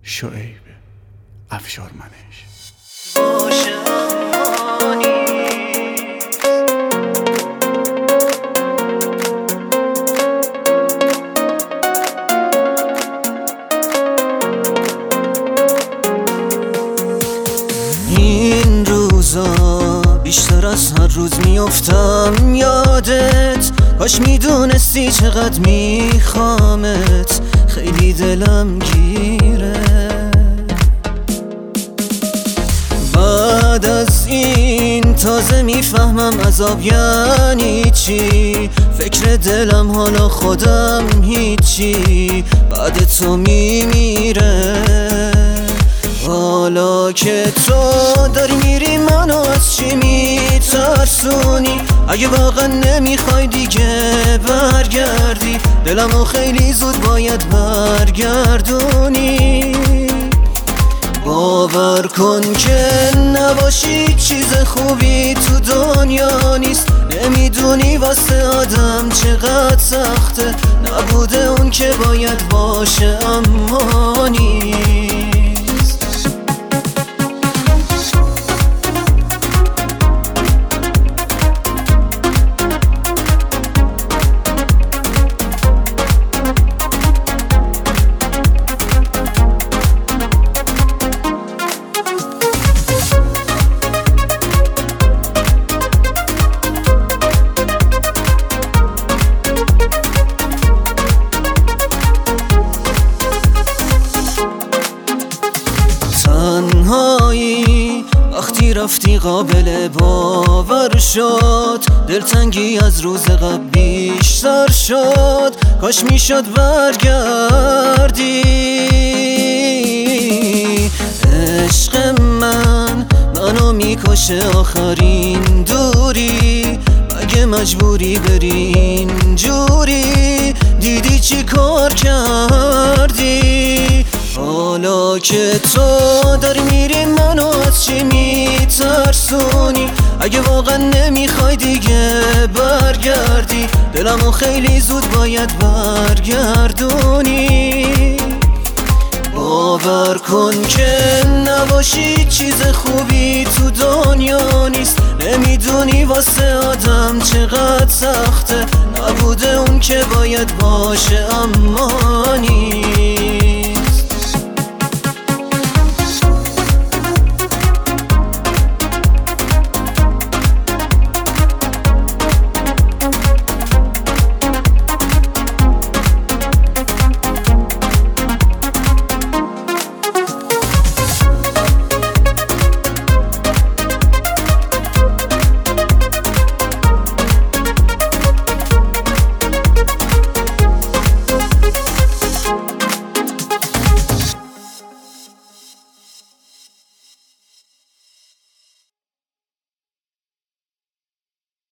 شعیب افشارمنش. این روزا بیشتر از هر روز میافتم یادت، کاش میدونستی چقدر میخوامت، خیلی دلم گیره. بعد از این تازه میفهمم عذاب یعنی چی، فکر دلم حالا خودم هیچی، بعد تو میمیره. حالا که تو داری میری منو از چی میترسونی؟ اگه واقعا نمیخوای دیگه برگردی، دلمو خیلی زود باید برگردونی. باور کن که نباشی چیز خوبی تو دنیا نیست، نمیدونی واسه آدم چقدر سخته، نبوده اون که باید باشه اما نیست. تنهایی وقتی رفتی قابل باور شد، دلتنگی از روز قبل بیشتر شد، کاش میشد برگردی. عشق منو میکشه آخرین دوری، مگه مجبوری بری اینجوری؟ دیدی چی کار کردی؟ حالا که تو داری میری منو از چی میترسونی؟ اگه واقعا نمیخوای دیگه برگردی، دلمو خیلی زود باید برگردونی. باور کن که نباشی چیز خوبی تو دنیا نیست، نمیدونی واسه آدم چقدر سخته، نبوده اون که باید باشه اما نیست.